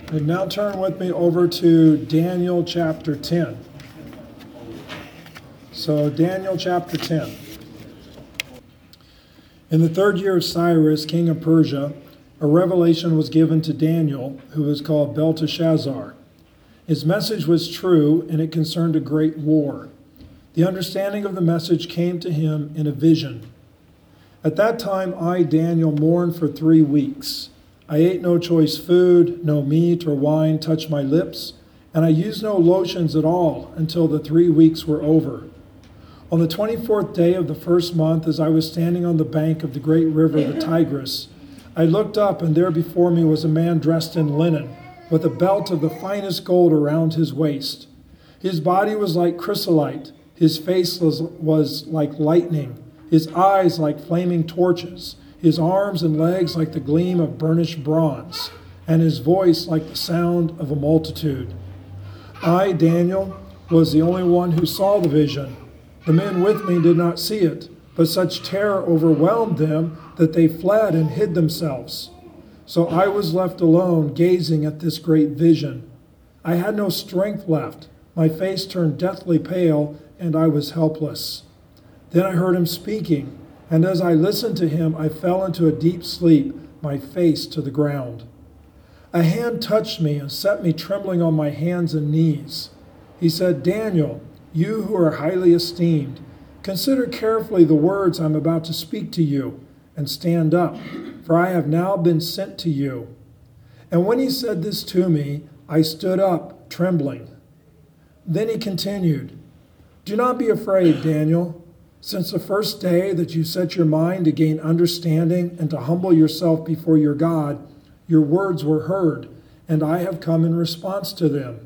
And now turn with me over to Daniel chapter 10. So Daniel chapter 10. In the third year of Cyrus, king of Persia, a revelation was given to Daniel, who was called Belteshazzar. His message was true, and it concerned a great war. The understanding of the message came to him in a vision. At that time, I, Daniel, mourned for 3 weeks. I ate no choice food, no meat or wine touched my lips, and I used no lotions at all until the 3 weeks were over. On the 24th day of the first month, as I was standing on the bank of the great river, the Tigris, I looked up, and there before me was a man dressed in linen, with a belt of the finest gold around his waist. His body was like chrysolite, his face was like lightning, his eyes like flaming torches, his arms and legs like the gleam of burnished bronze, and his voice like the sound of a multitude. I, Daniel, was the only one who saw the vision. The men with me did not see it, but such terror overwhelmed them that they fled and hid themselves. So I was left alone, gazing at this great vision. I had no strength left. My face turned deathly pale, and I was helpless. Then I heard him speaking, and as I listened to him, I fell into a deep sleep, my face to the ground. A hand touched me and set me trembling on my hands and knees. He said, Daniel, you who are highly esteemed, consider carefully the words I'm about to speak to you, and stand up, for I have now been sent to you. And when he said this to me, I stood up, trembling. Then he continued, Do not be afraid, Daniel. Since the first day that you set your mind to gain understanding and to humble yourself before your God, your words were heard, and I have come in response to them.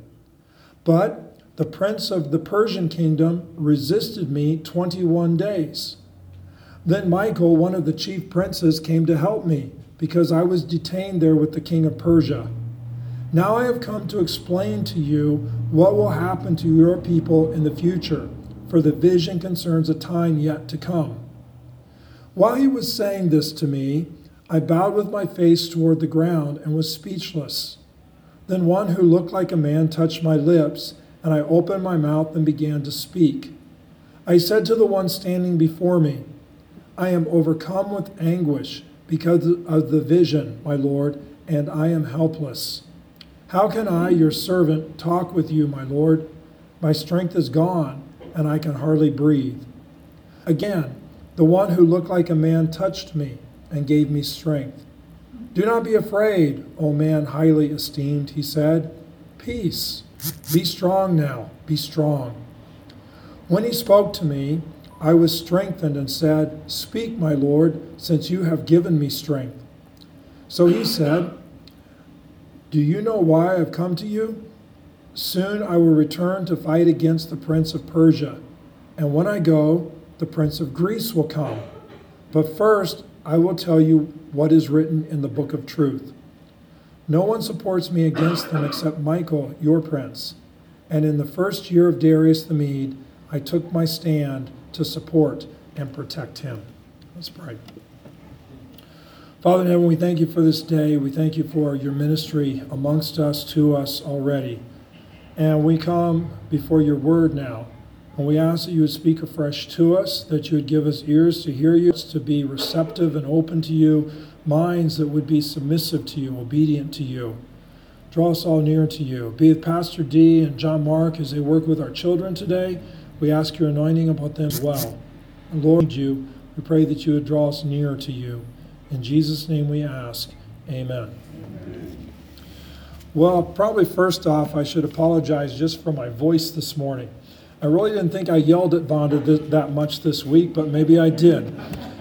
But the prince of the Persian kingdom resisted me 21 days. Then Michael, one of the chief princes, came to help me, because I was detained there with the king of Persia. Now I have come to explain to you what will happen to your people in the future, for the vision concerns a time yet to come. While he was saying this to me, I bowed with my face toward the ground and was speechless. Then one who looked like a man touched my lips, and I opened my mouth and began to speak. I said to the one standing before me, I am overcome with anguish because of the vision, my Lord, and I am helpless. How can I, your servant, talk with you, my Lord? My strength is gone, and I can hardly breathe. Again, the one who looked like a man touched me and gave me strength. Do not be afraid, O man highly esteemed, he said. Peace. Be strong now, be strong. When he spoke to me, I was strengthened and said, Speak, my Lord, since you have given me strength. So he said, Do you know why I've come to you? Soon I will return to fight against the prince of Persia, and when I go, the prince of Greece will come. But first, I will tell you what is written in the book of truth. No one supports me against them except Michael, your prince. And in the first year of Darius the Mede, I took my stand to support and protect him. Let's pray. Father in heaven, we thank you for this day. We thank you for your ministry amongst us, to us already. And we come before your word now, and we ask that you would speak afresh to us, that you would give us ears to hear you, to be receptive and open to you, minds that would be submissive to you, obedient to you. Draw us all near to you. Be with Pastor D and John Mark as they work with our children today. We ask your anointing upon them as well. And Lord, we pray that you would draw us near to you. In Jesus' name we ask, amen. Well, probably first off, I should apologize just for my voice this morning. I really didn't think I yelled at Vonda that much this week, but maybe I did.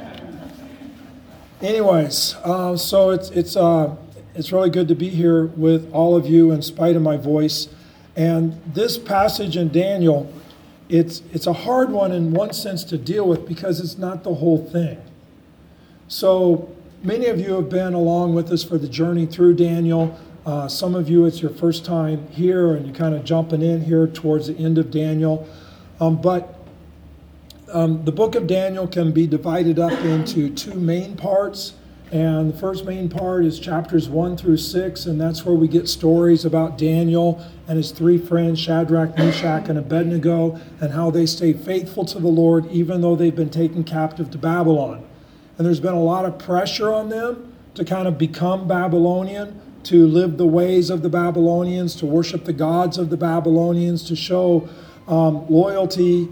Anyways, so it's really good to be here with all of you in spite of my voice. And this passage in Daniel, it's a hard one in one sense to deal with because it's not the whole thing. So many of you have been along with us for the journey through Daniel. Some of you, it's your first time here, and you're kind of jumping in here towards the end of Daniel. But the book of Daniel can be divided up into two main parts, And the first main part is chapters 1 through 6, and that's where we get stories about Daniel and his three friends, Shadrach, Meshach, and Abednego, and how they stayed faithful to the Lord even though they've been taken captive to Babylon. And there's been a lot of pressure on them to kind of become Babylonian, to live the ways of the Babylonians, to worship the gods of the Babylonians, to show loyalty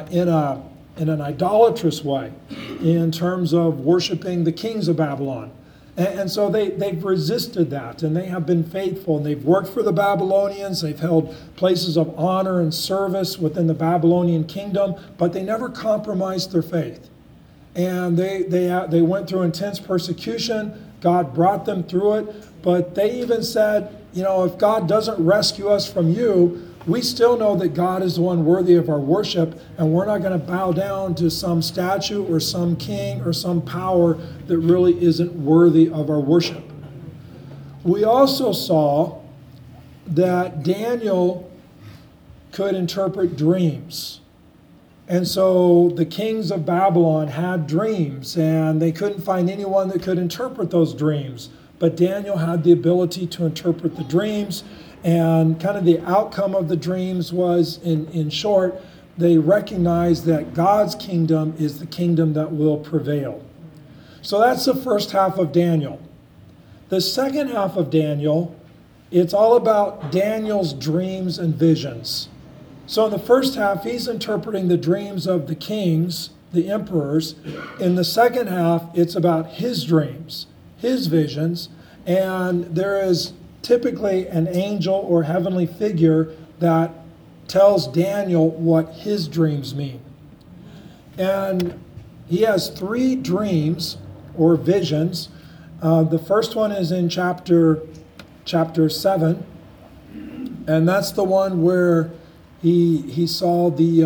in an idolatrous way in terms of worshiping the kings of Babylon. And so they've resisted that, and they have been faithful, and they've worked for the Babylonians. They've held places of honor and service within the Babylonian kingdom, but they never compromised their faith. And they went through intense persecution. God brought them through it, but they even said, if God doesn't rescue us from you, we still know that God is the one worthy of our worship, and we're not going to bow down to some statue or some king or some power that really isn't worthy of our worship. We also saw that Daniel could interpret dreams. And so the kings of Babylon had dreams, and they couldn't find anyone that could interpret those dreams. But Daniel had the ability to interpret the dreams. And kind of the outcome of the dreams was, in short, they recognized that God's kingdom is the kingdom that will prevail. So that's the first half of Daniel. The second half of Daniel, it's all about Daniel's dreams and visions. So in the first half, he's interpreting the dreams of the kings, the emperors. In the second half, it's about his dreams, his visions, and there is typically an angel or heavenly figure that tells Daniel what his dreams mean. And he has three dreams or visions. The first one is in chapter 7, and that's the one where he saw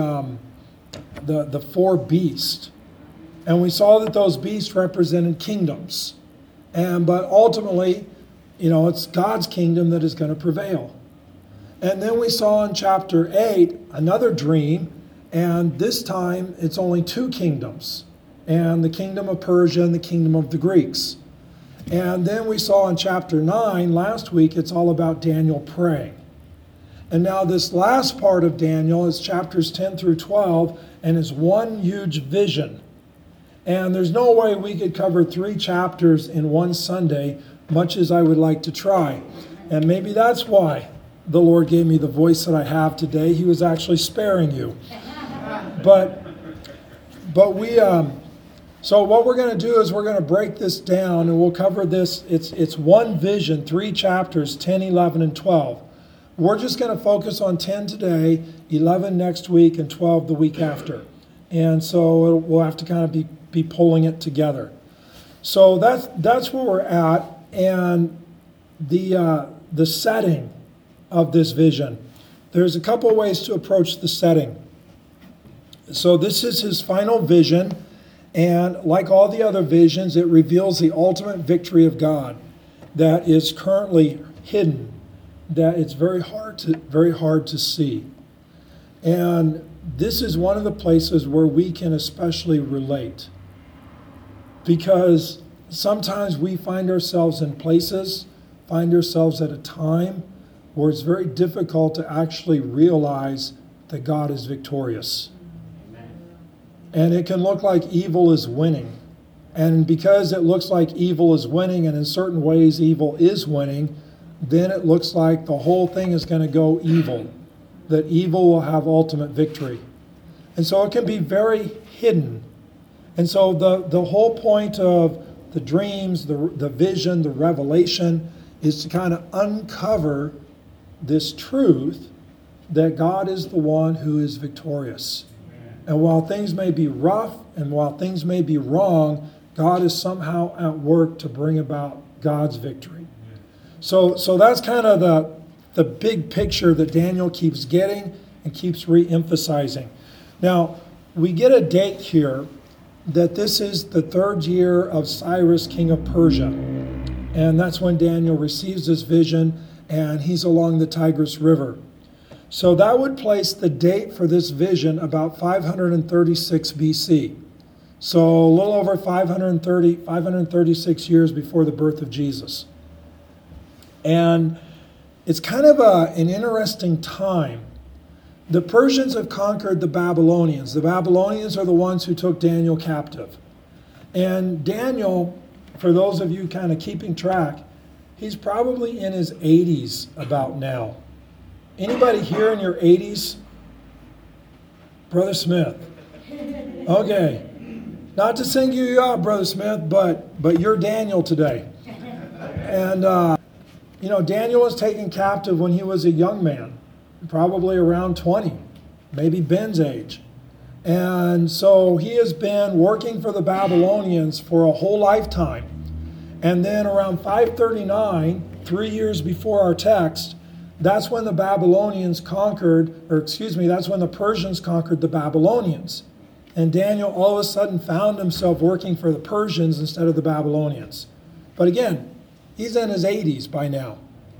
the four beasts. And we saw that those beasts represented kingdoms. But ultimately, it's God's kingdom that is going to prevail. And then we saw in chapter 8 another dream, and this time it's only two kingdoms, and the kingdom of Persia and the kingdom of the Greeks. And then we saw in chapter 9 last week, it's all about Daniel praying. And now this last part of Daniel is chapters 10 through 12, and is one huge vision. And there's no way we could cover 3 chapters in one Sunday, much as I would like to try. And maybe that's why the Lord gave me the voice that I have today. He was actually sparing you. But so what we're going to do is we're going to break this down, and we'll cover this. It's one vision, 3 chapters, 10, 11, and 12. We're just going to focus on 10 today, 11 next week, and 12 the week after. And so we'll have to kind of be pulling it together. So that's where we're at. And the setting of this vision. There's a couple of ways to approach the setting. So this is his final vision, and like all the other visions, it reveals the ultimate victory of God that is currently hidden, that it's very hard to see. And this is one of the places where we can especially relate, because sometimes we find ourselves in places, find ourselves at a time where it's very difficult to actually realize that God is victorious. Amen. And it can look like evil is winning. And because it looks like evil is winning, and in certain ways evil is winning, then it looks like the whole thing is going to go evil, that evil will have ultimate victory. And so it can be very hidden. And so the whole point of the dreams, the vision, the revelation is to kind of uncover this truth that God is the one who is victorious. And while things may be rough and while things may be wrong, God is somehow at work to bring about God's victory. So that's kind of the big picture that Daniel keeps getting and keeps re-emphasizing. Now, we get a date here that this is the 3rd year of Cyrus, king of Persia. And that's when Daniel receives this vision, and he's along the Tigris River. So that would place the date for this vision about 536 BC. So a little over 536 years before the birth of Jesus. And it's kind of an interesting time. The Persians have conquered the Babylonians. The Babylonians are the ones who took Daniel captive. And Daniel, for those of you kind of keeping track, he's probably in his 80s about now. Anybody here in your 80s? Brother Smith. Okay. Not to single you out, Brother Smith, but you're Daniel today. And, Daniel was taken captive when he was a young man, probably around 20, maybe Ben's age. And so he has been working for the Babylonians for a whole lifetime. And then around 539, 3 years before our text, that's when the Persians conquered the Babylonians. And Daniel all of a sudden found himself working for the Persians instead of the Babylonians. But again, he's in his 80s by now.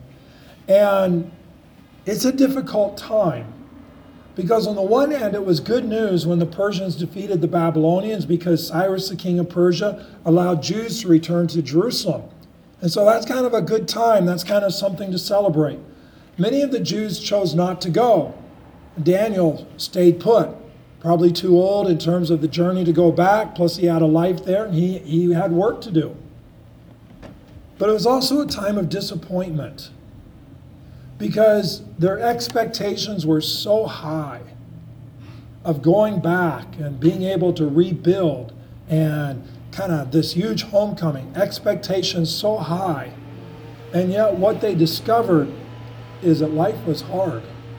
And it's a difficult time. Because on the one hand, it was good news when the Persians defeated the Babylonians because Cyrus, the king of Persia, allowed Jews to return to Jerusalem. And so that's kind of a good time. That's kind of something to celebrate. Many of the Jews chose not to go. Daniel stayed put. Probably too old in terms of the journey to go back, plus he had a life there and he had work to do. But it was also a time of disappointment because their expectations were so high of going back and being able to rebuild and kind of this huge homecoming, expectations so high. And yet what they discovered is that life was hard.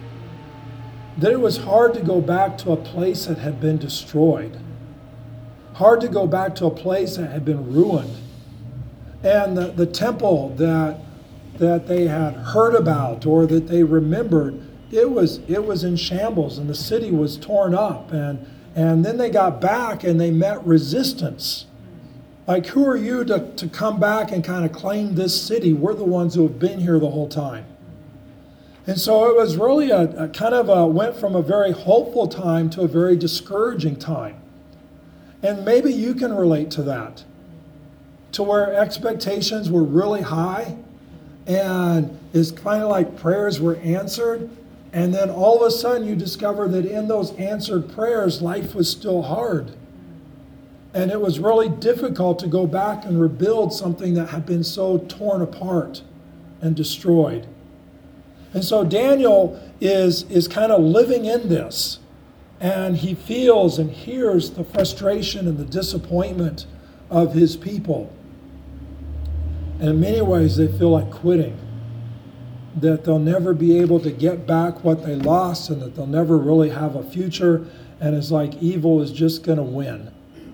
That it was hard to go back to a place that had been destroyed. Hard to go back to a place that had been ruined. And the temple that they had heard about or that they remembered, it was in shambles and the city was torn up. And then they got back and they met resistance. Like, who are you to come back and kind of claim this city? We're the ones who have been here the whole time. And so it was really went from a very hopeful time to a very discouraging time. And maybe you can relate to that, to where expectations were really high and it's kind of like prayers were answered. And then all of a sudden you discover that in those answered prayers, life was still hard. And it was really difficult to go back and rebuild something that had been so torn apart and destroyed. And so Daniel is kind of living in this, and he feels and hears the frustration and the disappointment of his people. And in many ways, they feel like quitting, that they'll never be able to get back what they lost and that they'll never really have a future, and it's like evil is just going to win.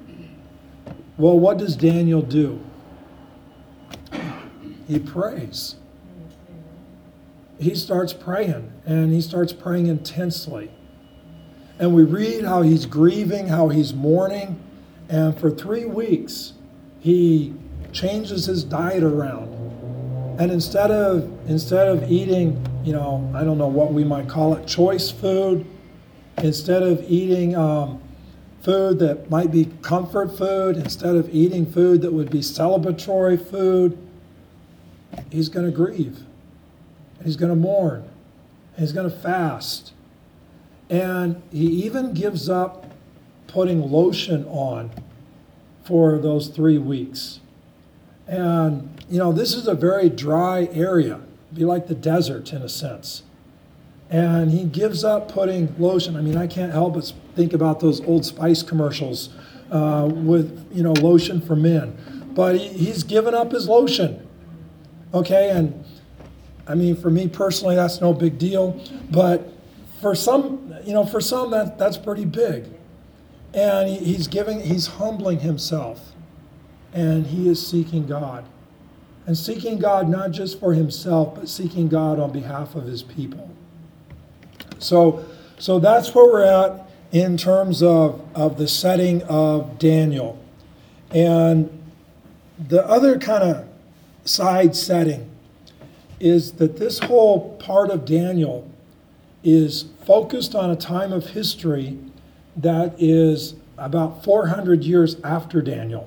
Well, what does Daniel do? He prays. He starts praying, and he starts praying intensely. And we read how he's grieving, how he's mourning, and for 3 weeks, he changes his diet around. And instead of eating, I don't know what we might call it, choice food, instead of eating food that might be comfort food, instead of eating food that would be celebratory food, he's going to grieve. He's going to mourn. He's going to fast. And he even gives up putting lotion on for those 3 weeks. And, this is a very dry area. It'd be like the desert in a sense. And he gives up putting lotion. I mean, I can't help but think about those Old Spice commercials with, lotion for men. But he's given up his lotion. Okay, and I mean, for me personally, that's no big deal. But for some, that's pretty big. And he's humbling himself. And he is seeking God. And seeking God not just for himself, but seeking God on behalf of his people. So that's where we're at in terms of the setting of Daniel. And the other kind of side setting is that this whole part of Daniel is focused on a time of history that is about 400 years after Daniel.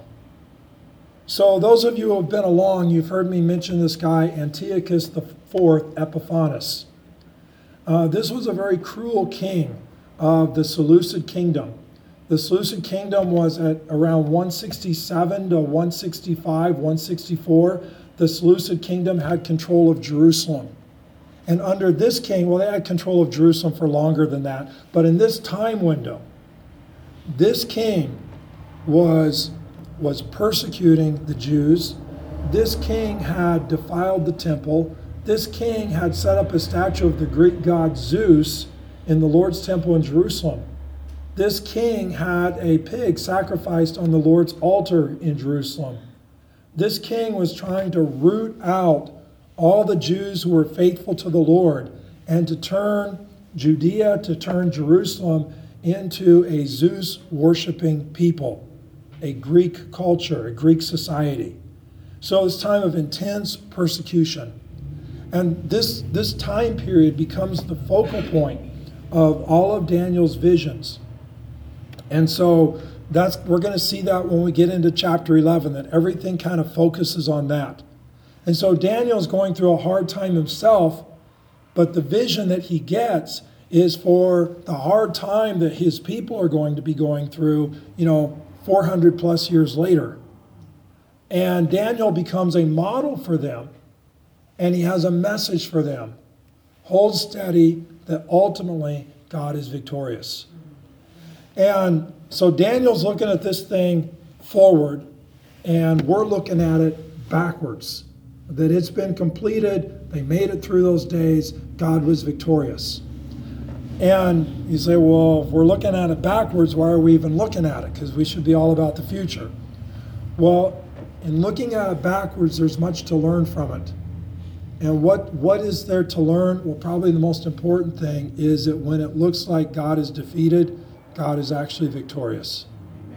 So those of you who have been along, you've heard me mention this guy, Antiochus IV Epiphanes. This was a very cruel king of the Seleucid kingdom. The Seleucid kingdom was at around 167 to 165, 164. The Seleucid kingdom had control of Jerusalem. And under this king, well, they had control of Jerusalem for longer than that, but in this time window, this king was persecuting the Jews. This king had defiled the temple. This king had set up a statue of the Greek god Zeus in the Lord's temple in Jerusalem. This king had a pig sacrificed on the Lord's altar in Jerusalem. This king was trying to root out all the Jews who were faithful to the Lord and to turn Judea, to turn Jerusalem into a Zeus-worshiping people, a Greek culture, a Greek society. So it's time of intense persecution. And this time period becomes the focal point of all of Daniel's visions. And so we're going to see that when we get into chapter 11, that everything kind of focuses on that. And so Daniel's going through a hard time himself, but the vision that he gets is for the hard time that his people are going to be going through, 400 plus years later. And Daniel becomes a model for them, and he has a message for them. Hold steady that ultimately God is victorious. And so Daniel's looking at this thing forward, and we're looking at it backwards. That it's been completed, they made it through those days, God was victorious. And you say, well, if we're looking at it backwards, why are we even looking at it? Because we should be all about the future. Well, in looking at it backwards, there's much to learn from it. And what is there to learn? Well, probably the most important thing is that when it looks like God is defeated, God is actually victorious.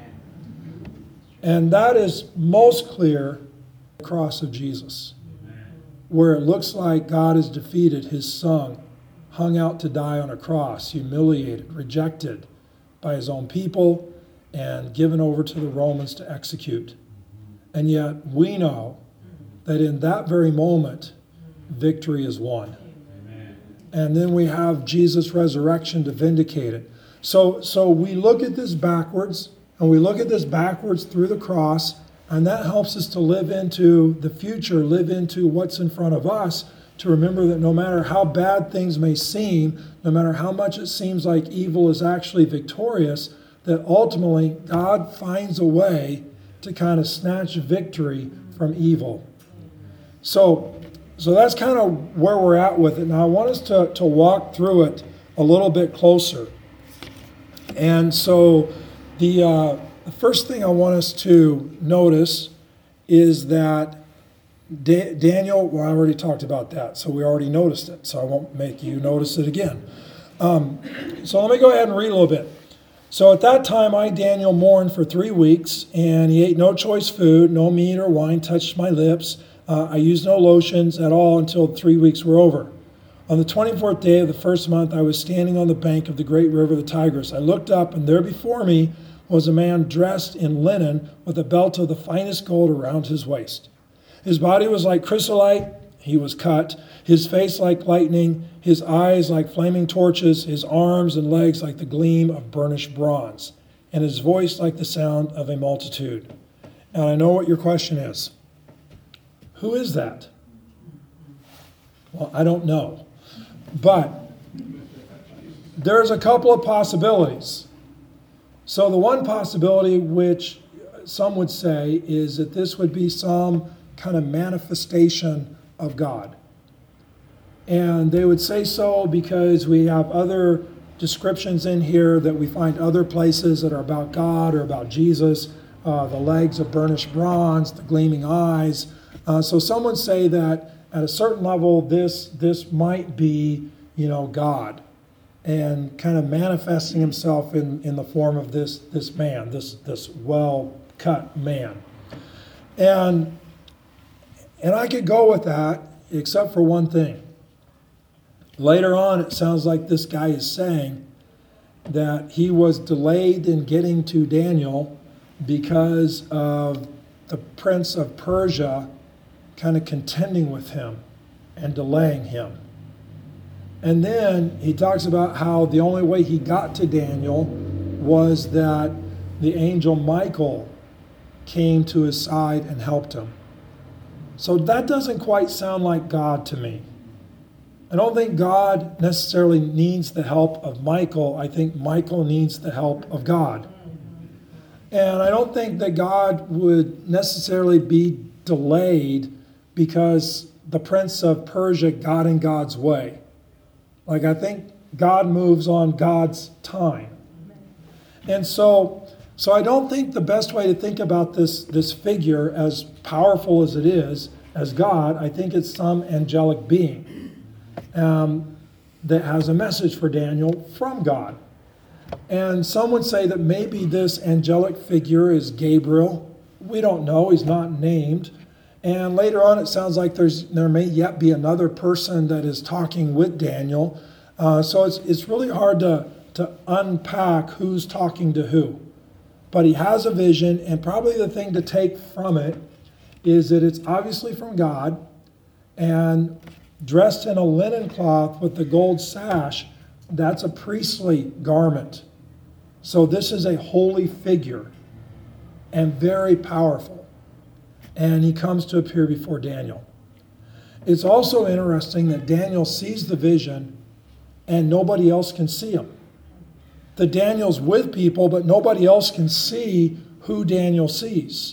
And that is most clear in the cross of Jesus, where it looks like God is defeated, his son, hung out to die on a cross, humiliated, rejected by his own people, and given over to the Romans to execute. And yet we know that in that very moment, victory is won. And then we have Jesus' resurrection to vindicate it. So we look at this backwards, and we look at this backwards through the cross, and that helps us to live into the future, live into what's in front of us, to remember that no matter how bad things may seem, no matter how much it seems like evil is actually victorious, that ultimately God finds a way to kind of snatch victory from evil. So that's kind of where we're at with it. Now I want us to walk through it a little bit closer. And so the first thing I want us to notice is that Daniel, well, I already talked about that, so we already noticed it, so I won't make you notice it again. So let me go ahead and read a little bit. So at that time, I, Daniel, mourned for 3 weeks, and he ate no choice food, no meat or wine touched my lips. I used no lotions at all until 3 weeks were over. On the 24th day of the first month, I was standing on the bank of the great river, the Tigris. I looked up, and there before me was a man dressed in linen with a belt of the finest gold around his waist. His body was like chrysolite, he was cut, his face like lightning, his eyes like flaming torches, his arms and legs like the gleam of burnished bronze, and his voice like the sound of a multitude. And I know what your question is. Who is that? Well, I don't know. But there's a couple of possibilities. So the one possibility, which some would say, is that this would be some kind of manifestation of God. And they would say so because we have other descriptions in here that we find other places that are about God or about Jesus, the legs of burnished bronze, the gleaming eyes. So some would say that at a certain level, this might be, God, and kind of manifesting himself in the form of this man, this well-cut man. And I could go with that, except for one thing. Later on, it sounds like this guy is saying, that he was delayed in getting to Daniel because of the prince of Persia kind of contending with him and delaying him. And then he talks about how the only way he got to Daniel was that the angel Michael came to his side and helped him. So that doesn't quite sound like God to me. I don't think God necessarily needs the help of Michael. I think Michael needs the help of God. And I don't think that God would necessarily be delayed because the prince of Persia got in God's way. Like, I think God moves on God's time. And so I don't think the best way to think about this figure, as powerful as it is, as God, I think it's some angelic being that has a message for Daniel from God. And some would say that maybe this angelic figure is Gabriel. We don't know. He's not named. And later on, it sounds like there may yet be another person that is talking with Daniel. So it's really hard to unpack who's talking to who. But he has a vision, and probably the thing to take from it is that it's obviously from God, and dressed in a linen cloth with the gold sash, that's a priestly garment. So this is a holy figure and very powerful. And he comes to appear before Daniel. It's also interesting that Daniel sees the vision and nobody else can see him. The Daniel's with people, but nobody else can see who Daniel sees.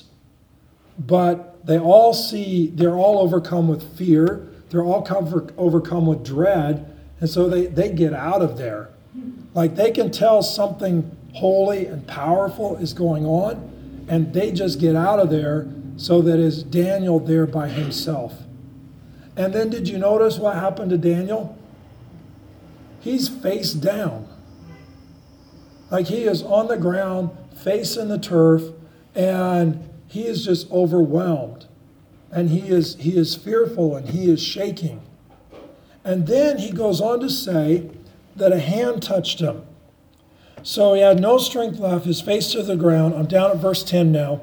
But they're all overcome with fear. They're all overcome with dread. And so they get out of there. Like, they can tell something holy and powerful is going on, and they just get out of there, so that is Daniel there by himself. And then did you notice what happened to Daniel? He's face down. Like, he is on the ground, facing the turf, and he is just overwhelmed. And he is fearful, and he is shaking. And then he goes on to say that a hand touched him. So he had no strength left, his face to the ground. I'm down at verse 10 now.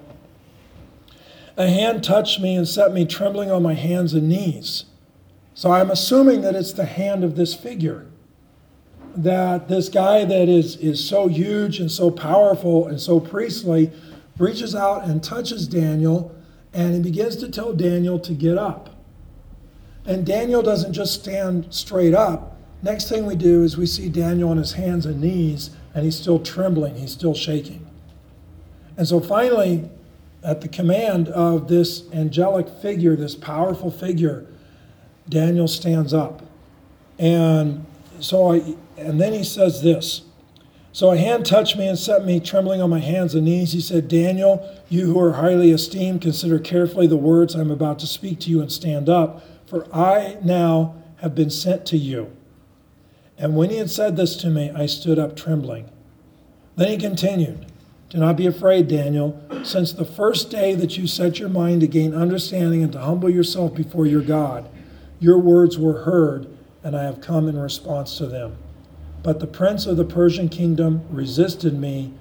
A hand touched me and set me trembling on my hands and knees. So I'm assuming that it's the hand of this figure. That this guy that is so huge and so powerful and so priestly reaches out and touches Daniel, and he begins to tell Daniel to get up. And Daniel doesn't just stand straight up. Next thing we do is we see Daniel on his hands and knees, and he's still trembling, he's still shaking. And so finally, at the command of this angelic figure, this powerful figure, Daniel stands up. And then he says this. So a hand touched me and set me trembling on my hands and knees. He said, Daniel, you who are highly esteemed, consider carefully the words I'm about to speak to you and stand up, for I now have been sent to you. And when he had said this to me, I stood up trembling. Then he continued, do not be afraid, Daniel, since the first day that you set your mind to gain understanding and to humble yourself before your God, your words were heard, and I have come in response to them. But the prince of the Persian kingdom resisted me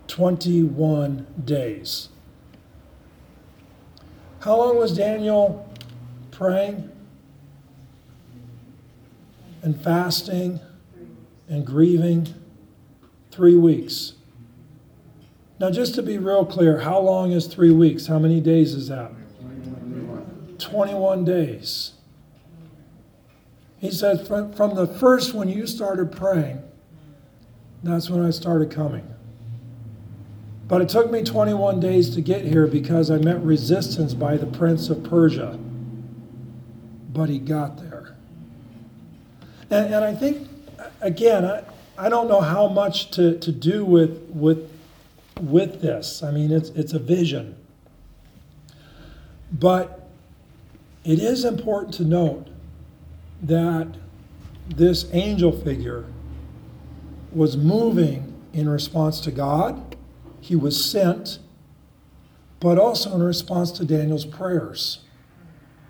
21 days. How long was Daniel praying and fasting and grieving? 3 weeks. Now, just to be real clear, how long is 3 weeks? How many days is that? 21 days. He said, from the first when you started praying, that's when I started coming. But it took me 21 days to get here because I met resistance by the prince of Persia. But he got there. And I think, again, I don't know how much to do with this. I mean, it's a vision. But it is important to note that this angel figure was moving in response to God. He was sent, but also in response to Daniel's prayers.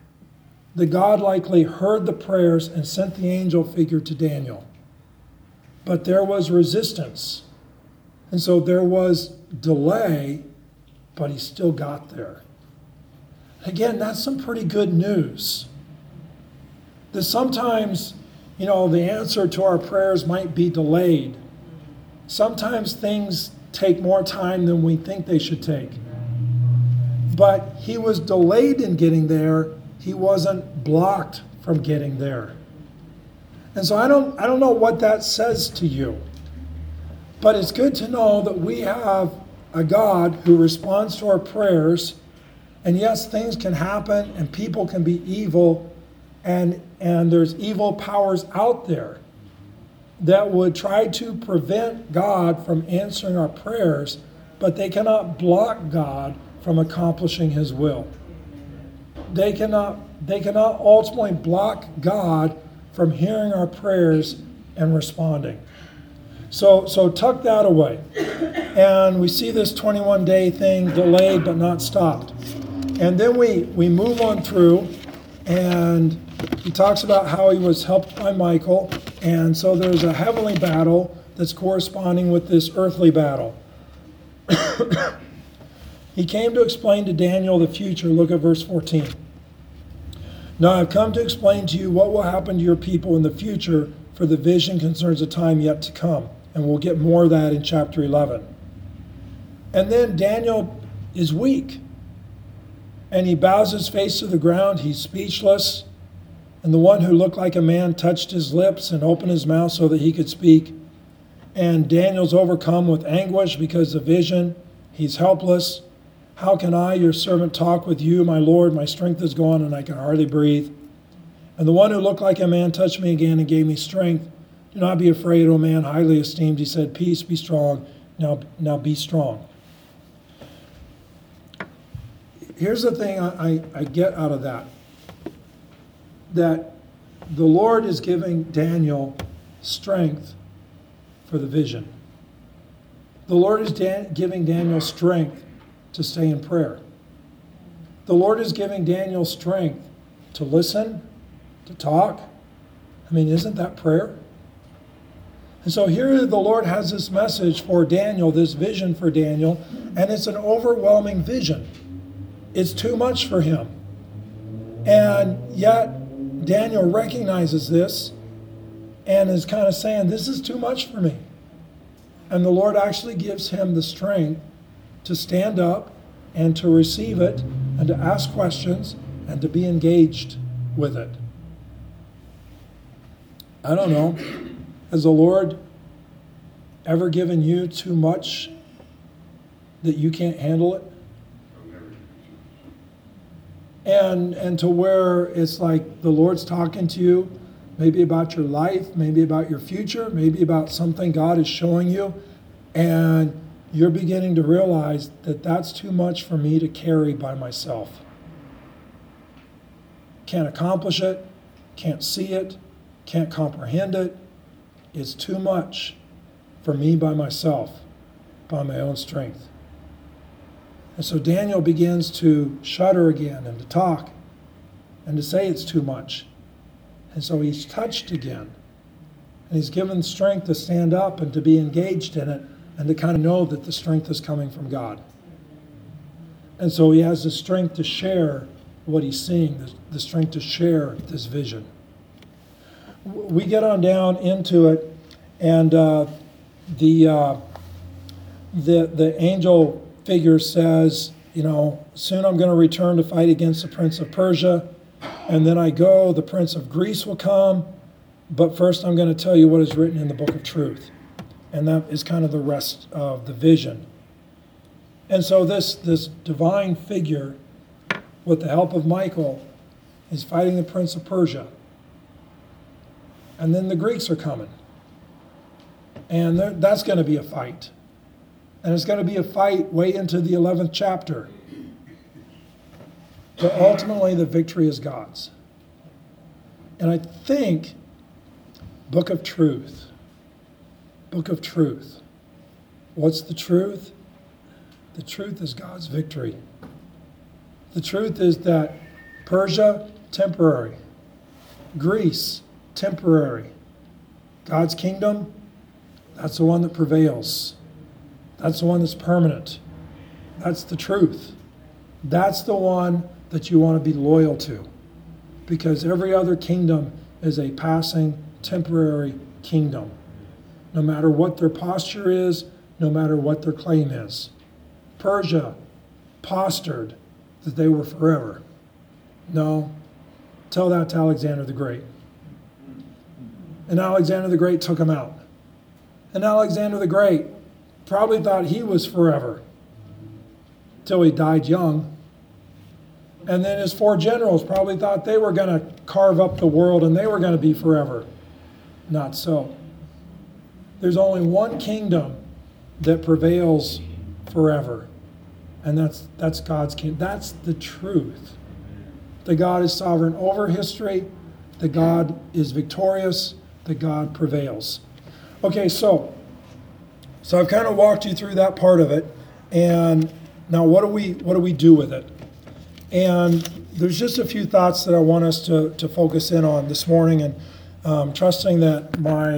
That God likely heard the prayers and sent the angel figure to Daniel. but there was resistance. And so there was delay, but he still got there. Again, that's some pretty good news. That sometimes, the answer to our prayers might be delayed. Sometimes things take more time than we think they should take. But he was delayed in getting there. He wasn't blocked from getting there. And so I don't know what that says to you. But it's good to know that we have a God who responds to our prayers. And yes, things can happen and people can be evil, and there's evil powers out there that would try to prevent God from answering our prayers, but they cannot block God from accomplishing his will. They cannot ultimately block God from hearing our prayers and responding. So tuck that away. And we see this 21-day thing delayed but not stopped. And then we move on through, and he talks about how he was helped by Michael. And so there's a heavenly battle that's corresponding with this earthly battle. He came to explain to Daniel the future. Look at verse 14. Now I've come to explain to you what will happen to your people in the future, for the vision concerns a time yet to come. And we'll get more of that in chapter 11. And then Daniel is weak. And he bows his face to the ground. He's speechless. And the one who looked like a man touched his lips and opened his mouth so that he could speak. And Daniel's overcome with anguish because of vision. He's helpless. How can I, your servant, talk with you, my Lord? My strength is gone and I can hardly breathe. And the one who looked like a man touched me again and gave me strength. Do not be afraid, O man, highly esteemed. He said, peace, be strong. Now be strong. Here's the thing I get out of that. That the Lord is giving Daniel strength for the vision. The Lord is giving Daniel strength to stay in prayer. The Lord is giving Daniel strength to listen, to talk. I mean, isn't that prayer? And so here the Lord has this message for Daniel, this vision for Daniel, and it's an overwhelming vision. It's too much for him. And yet Daniel recognizes this and is kind of saying, this is too much for me. And the Lord actually gives him the strength to stand up and to receive it and to ask questions and to be engaged with it. I don't know. Has the Lord ever given you too much that you can't handle it? And to where it's like the Lord's talking to you, maybe about your life, maybe about your future, maybe about something God is showing you, and you're beginning to realize that that's too much for me to carry by myself. Can't accomplish it, can't see it, can't comprehend it. It's too much for me by myself, by my own strength. And so Daniel begins to shudder again and to talk and to say it's too much. And so he's touched again. And he's given strength to stand up and to be engaged in it and to kind of know that the strength is coming from God. And so he has the strength to share what he's seeing, the strength to share this vision. We get on down into it, and the angel figure says, soon I'm going to return to fight against the prince of Persia, and then I go, the prince of Greece will come, but first I'm going to tell you what is written in the book of truth. And that is kind of the rest of the vision. And so this divine figure, with the help of Michael, is fighting the prince of Persia. And then the Greeks are coming. And that's going to be a fight. And it's going to be a fight way into the 11th chapter. But ultimately, the victory is God's. And I think, Book of Truth. What's the truth? The truth is God's victory. The truth is that Persia, temporary. Greece, temporary. God's kingdom, That's the one that prevails. That's the one that's permanent. That's the truth. That's the one that you want to be loyal to. Because every other kingdom is a passing, temporary kingdom. No matter what their posture is, no matter what their claim is. Persia postured that they were forever. No, tell that to Alexander the Great. And Alexander the Great took him out. And Alexander the Great probably thought he was forever till he died young. And then his 4 generals probably thought they were going to carve up the world and they were going to be forever. Not so. There's only one kingdom that prevails forever. And that's God's kingdom. That's the truth. That God is sovereign over history. That God is victorious. That God prevails. Okay, so I've kind of walked you through that part of it. And now what do we do with it? And there's just a few thoughts that I want us to focus in on this morning, and trusting that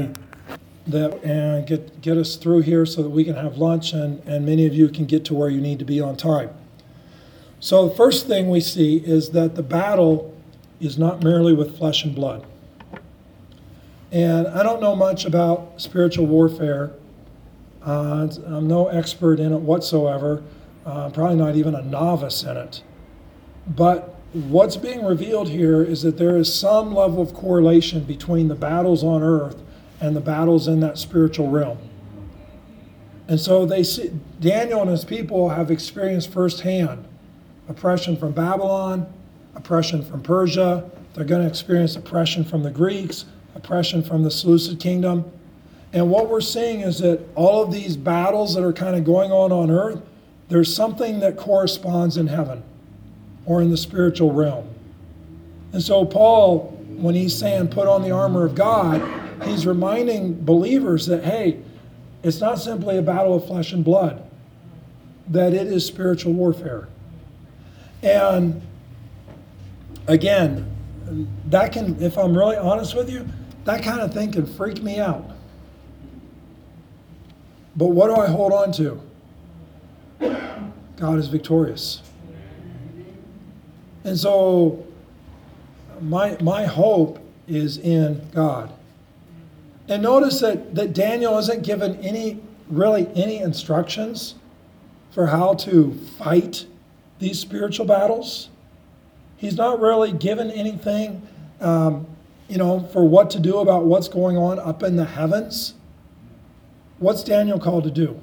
get us through here so that we can have lunch and many of you can get to where you need to be on time. So the first thing we see is that the battle is not merely with flesh and blood. And I don't know much about spiritual warfare. I'm no expert in it whatsoever. Probably not even a novice in it. But what's being revealed here is that there is some level of correlation between the battles on earth and the battles in that spiritual realm. And so Daniel and his people have experienced firsthand oppression from Babylon, oppression from Persia. They're going to experience oppression from the Greeks, oppression from the Seleucid kingdom. And what we're seeing is that all of these battles that are kind of going on earth, there's something that corresponds in heaven or in the spiritual realm. And so Paul, when he's saying put on the armor of God, he's reminding believers that, hey, it's not simply a battle of flesh and blood, that it is spiritual warfare. And again, that can, if I'm really honest with you, that kind of thing can freak me out. But what do I hold on to? God is victorious. And so my hope is in God. And notice that Daniel isn't given any instructions for how to fight these spiritual battles. He's not really given anything, for what to do about what's going on up in the heavens. What's Daniel called to do?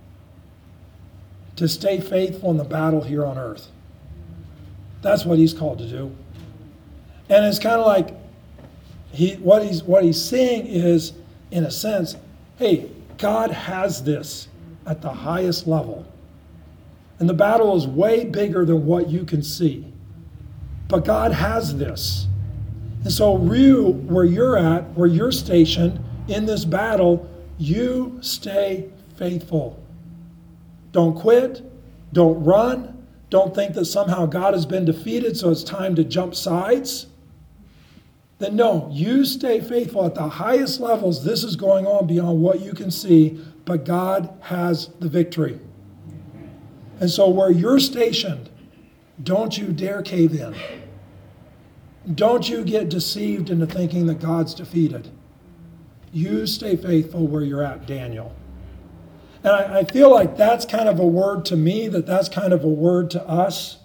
To stay faithful in the battle here on earth. That's what he's called to do. And it's kind of like what he's saying is, in a sense, hey, God has this at the highest level. And the battle is way bigger than what you can see. But God has this. And so you, where you're at, where you're stationed in this battle, you stay faithful. Don't quit. Don't run. Don't think that somehow God has been defeated, so it's time to jump sides. Then no, you stay faithful at the highest levels. This is going on beyond what you can see, but God has the victory. And so where you're stationed, don't you dare cave in. Don't you get deceived into thinking that God's defeated. You stay faithful where you're at, Daniel. And I feel like that's kind of a word to me, that's kind of a word to us.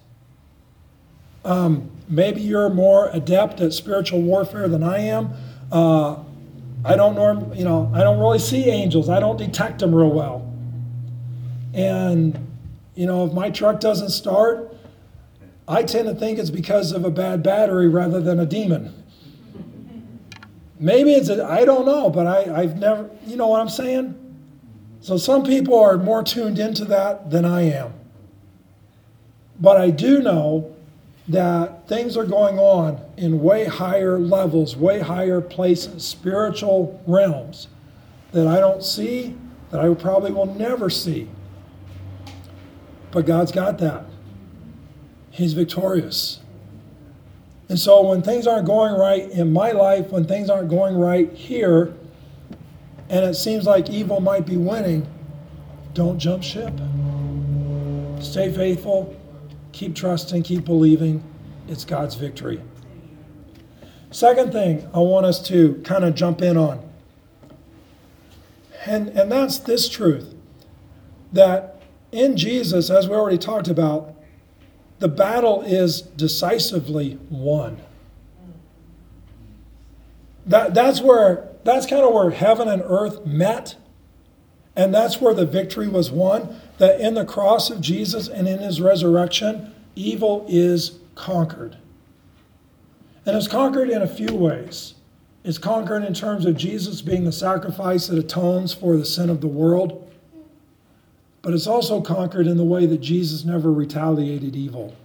Maybe you're more adept at spiritual warfare than I am. I don't really see angels. I don't detect them real well. And, if my truck doesn't start, I tend to think it's because of a bad battery rather than a demon. Maybe I don't know, but I've never, you know what I'm saying? So some people are more tuned into that than I am. But I do know that things are going on in way higher levels, way higher places, spiritual realms that I don't see, that I probably will never see. But God's got that. He's victorious. And so when things aren't going right in my life, when things aren't going right here, and it seems like evil might be winning, don't jump ship. Stay faithful, keep trusting, keep believing. It's God's victory. Second thing I want us to kind of jump in on, and that's this truth, that in Jesus, as we already talked about, the battle is decisively won. That's kind of where heaven and earth met, and that's where the victory was won. That in the cross of Jesus and in his resurrection, evil is conquered. And it's conquered in a few ways. It's conquered in terms of Jesus being the sacrifice that atones for the sin of the world. But it's also conquered in the way that Jesus never retaliated evil.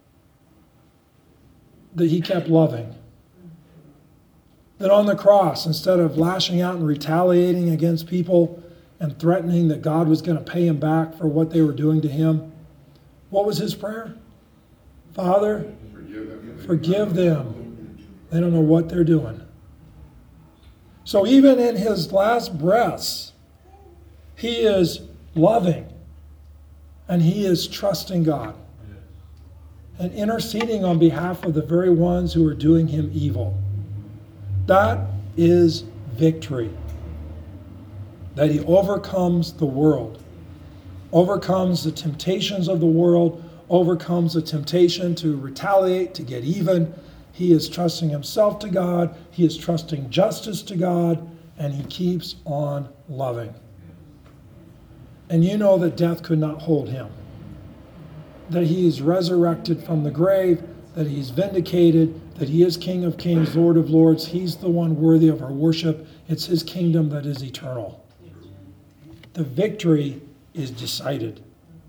That he kept loving. That on the cross, instead of lashing out and retaliating against people and threatening that God was going to pay him back for what they were doing to him, what was his prayer? Father, forgive them. They don't know what they're doing. So even in his last breaths, he is loving and he is trusting God and interceding on behalf of the very ones who are doing him evil. That is victory. That he overcomes the world, overcomes the temptations of the world, overcomes the temptation to retaliate, to get even. He is trusting himself to God, he is trusting justice to God, and he keeps on loving. And you know that death could not hold him. That he is resurrected from the grave, that he's vindicated, that he is King of Kings, Lord of Lords. He's the one worthy of our worship. It's his kingdom that is eternal. The victory is decided.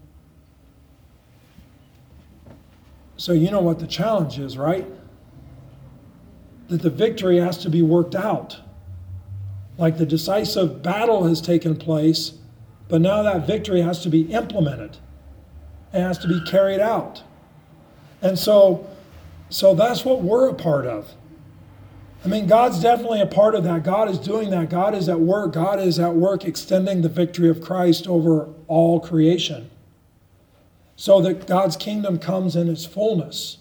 So you know what the challenge is, right? That the victory has to be worked out. Like the decisive battle has taken place, but now that victory has to be implemented. It has to be carried out. And so that's what we're a part of. I mean, God's definitely a part of that. God is doing that. God is at work. God is at work extending the victory of Christ over all creation so that God's kingdom comes in its fullness.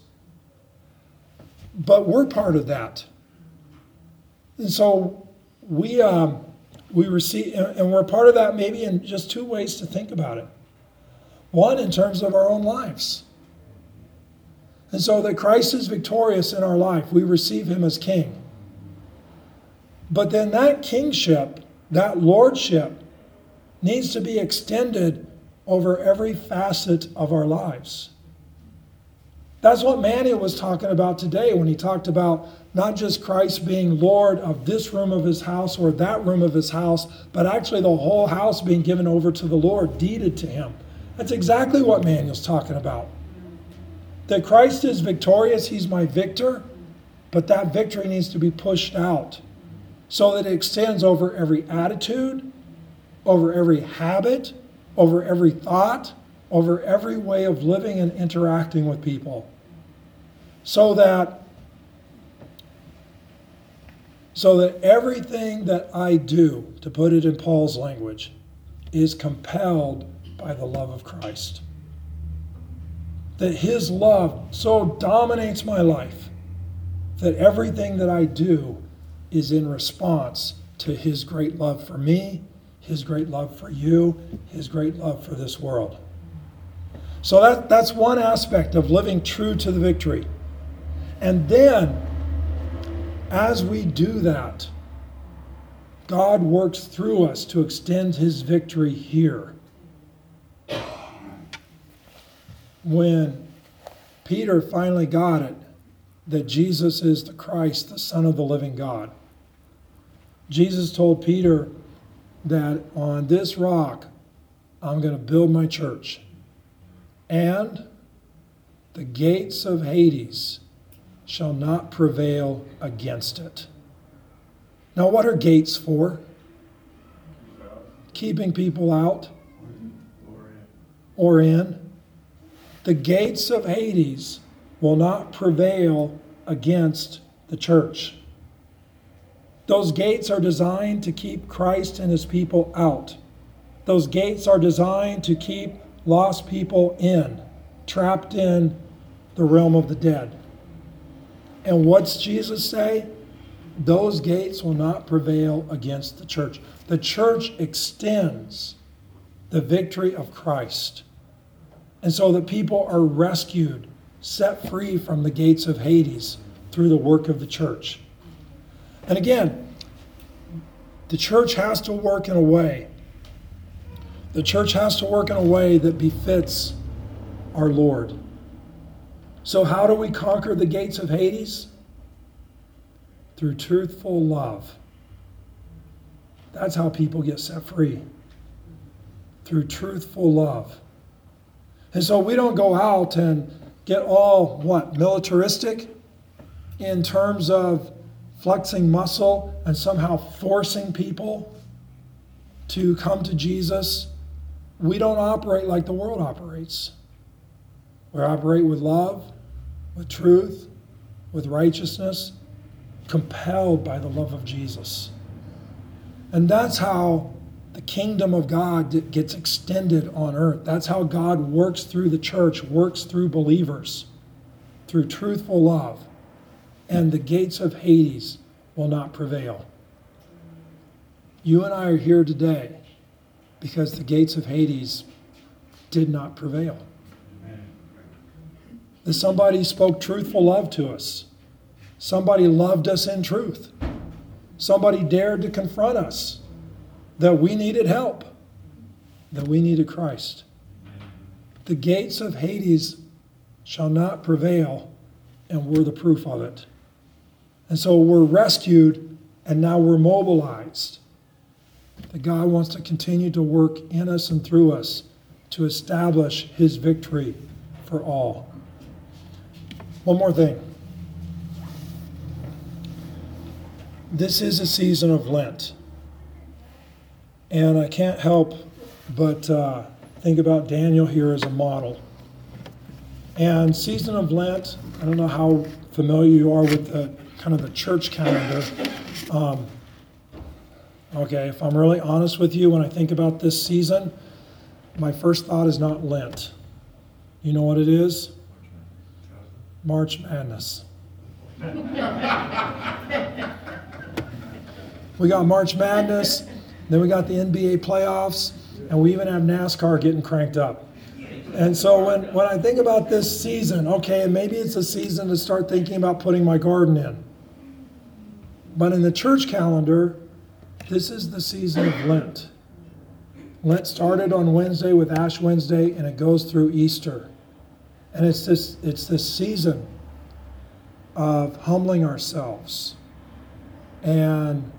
But we're part of that. And so we receive, and we're part of that maybe in just two ways to think about it. One, in terms of our own lives. And so that Christ is victorious in our life. We receive him as king. But then that kingship, that lordship, needs to be extended over every facet of our lives. That's what Manny was talking about today when he talked about not just Christ being Lord of this room of his house or that room of his house, but actually the whole house being given over to the Lord, deeded to him. That's exactly what Manuel's talking about. That Christ is victorious, he's my victor, but that victory needs to be pushed out so that it extends over every attitude, over every habit, over every thought, over every way of living and interacting with people. So that everything that I do, to put it in Paul's language, is compelled by the love of Christ. That his love so dominates my life that everything that I do is in response to his great love for me, his great love for you, his great love for this world. So that's one aspect of living true to the victory. And then, as we do that, God works through us to extend his victory here. When Peter finally got it, that Jesus is the Christ, the Son of the living God, Jesus told Peter that on this rock, I'm going to build my church. And the gates of Hades shall not prevail against it. Now, what are gates for? Keeping people out or in. The gates of Hades will not prevail against the church. Those gates are designed to keep Christ and his people out. Those gates are designed to keep lost people in, trapped in the realm of the dead. And what's Jesus say? Those gates will not prevail against the church. The church extends the victory of Christ. And so the people are rescued, set free from the gates of Hades through the work of the church. And again, the church has to work in a way. The church has to work in a way that befits our Lord. So how do we conquer the gates of Hades? Through truthful love. That's how people get set free. Through truthful love. And so we don't go out and get all, militaristic in terms of flexing muscle and somehow forcing people to come to Jesus. We don't operate like the world operates. We operate with love, with truth, with righteousness, compelled by the love of Jesus. And that's how the kingdom of God gets extended on earth. That's how God works through the church, works through believers, through truthful love. And the gates of Hades will not prevail. You and I are here today because the gates of Hades did not prevail. That somebody spoke truthful love to us. Somebody loved us in truth. Somebody dared to confront us that we needed help, that we needed Christ. The gates of Hades shall not prevail, and we're the proof of it. And so we're rescued, and now we're mobilized. That God wants to continue to work in us and through us to establish his victory for all. One more thing. This is a season of Lent. And I can't help but think about Daniel here as a model. And season of Lent, I don't know how familiar you are with the kind of the church calendar. Okay, if I'm really honest with you, when I think about this season, my first thought is not Lent. You know what it is? March Madness. We got March Madness, then we got the NBA playoffs, and we even have NASCAR getting cranked up. And so when I think about this season, okay, maybe it's a season to start thinking about putting my garden in. But in the church calendar, this is the season of Lent. Lent started on Wednesday with Ash Wednesday, and it goes through Easter. And it's this season of humbling ourselves. And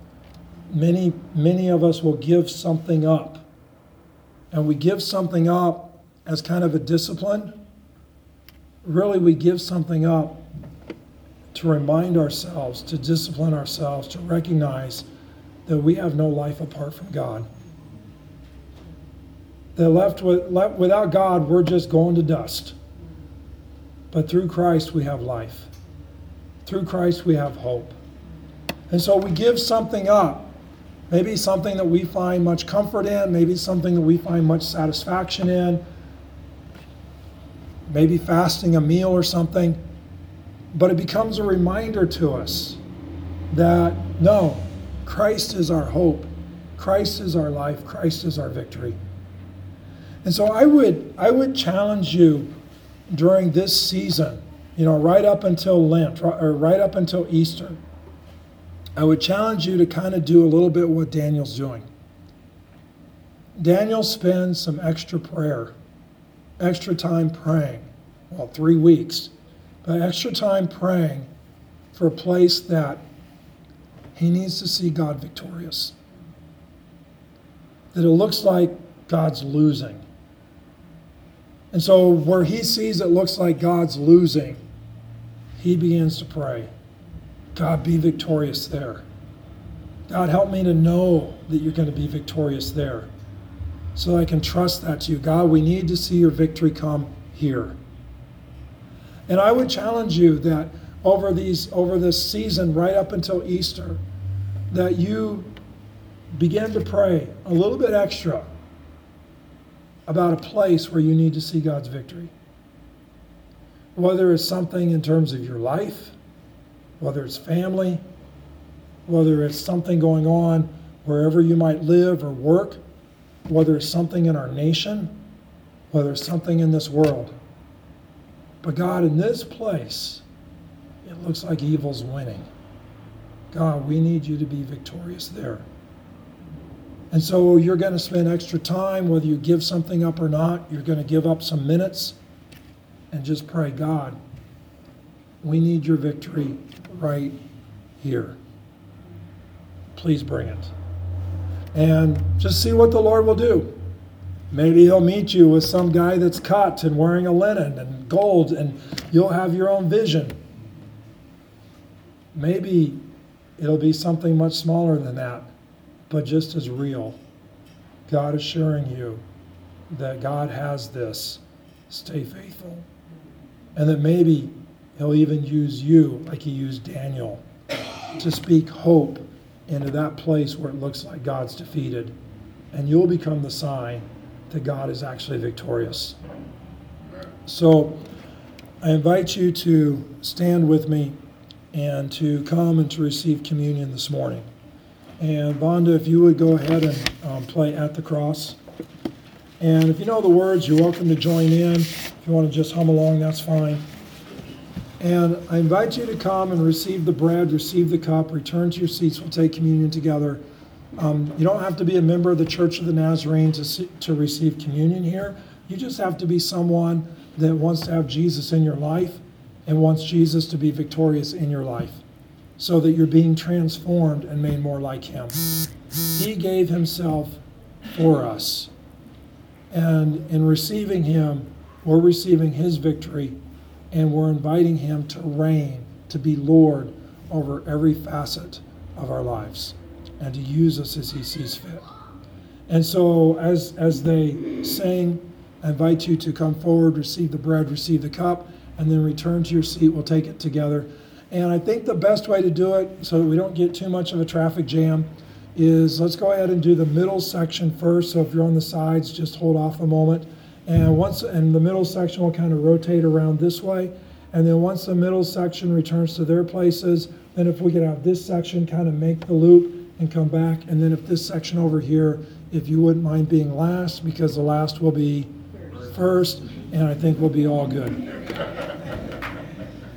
many of us will give something up. And we give something up as kind of a discipline. Really, we give something up to remind ourselves, to discipline ourselves, to recognize that we have no life apart from God. That without God, we're just going to dust. But through Christ, we have life. Through Christ, we have hope. And so we give something up. Maybe something that we find much comfort in. Maybe something that we find much satisfaction in. Maybe fasting a meal or something. But it becomes a reminder to us that, no, Christ is our hope. Christ is our life. Christ is our victory. And so I would challenge you during this season, right up until Lent, or right up until Easter, I would challenge you to kind of do a little bit what Daniel's doing. Daniel spends some extra prayer, extra time praying, 3 weeks, but extra time praying for a place that he needs to see God victorious. That it looks like God's losing. And so where he sees it looks like God's losing, he begins to pray, God, be victorious there. God, help me to know that you're going to be victorious there so I can trust that to you. God, we need to see your victory come here. And I would challenge you that over this season, right up until Easter, that you begin to pray a little bit extra about a place where you need to see God's victory. Whether it's something in terms of your life, whether it's family, whether it's something going on wherever you might live or work, whether it's something in our nation, whether it's something in this world. But God, in this place, it looks like evil's winning. God, we need you to be victorious there. And so you're going to spend extra time, whether you give something up or not, you're going to give up some minutes and just pray, God, we need your victory right here. Please bring it. And just see what the Lord will do. Maybe he'll meet you with some guy that's cut and wearing a linen and gold, and you'll have your own vision. Maybe it'll be something much smaller than that, but just as real. God assuring you that God has this. Stay faithful. And that maybe he'll even use you like he used Daniel to speak hope into that place where it looks like God's defeated. And you'll become the sign that God is actually victorious. So I invite you to stand with me and to come and to receive communion this morning. And Vonda, if you would go ahead and play At the Cross. And if you know the words, you're welcome to join in. If you want to just hum along, that's fine. And I invite you to come and receive the bread, receive the cup, return to your seats. We'll take communion together. You don't have to be a member of the Church of the Nazarene to receive communion here. You just have to be someone that wants to have Jesus in your life and wants Jesus to be victorious in your life so that you're being transformed and made more like him. He gave himself for us. And in receiving him, we're receiving his victory, and we're inviting him to reign, to be Lord over every facet of our lives, and to use us as he sees fit. And so as they sing, I invite you to come forward, receive the bread, receive the cup, and then return to your seat. We'll take it together. And I think the best way to do it, so that we don't get too much of a traffic jam, is let's go ahead and do the middle section first. So if you're on the sides, just hold off a moment. And the middle section will kind of rotate around this way. And then once the middle section returns to their places, then if we could have this section kind of make the loop and come back. And then if this section over here, if you wouldn't mind being last, because the last will be first, and I think we'll be all good.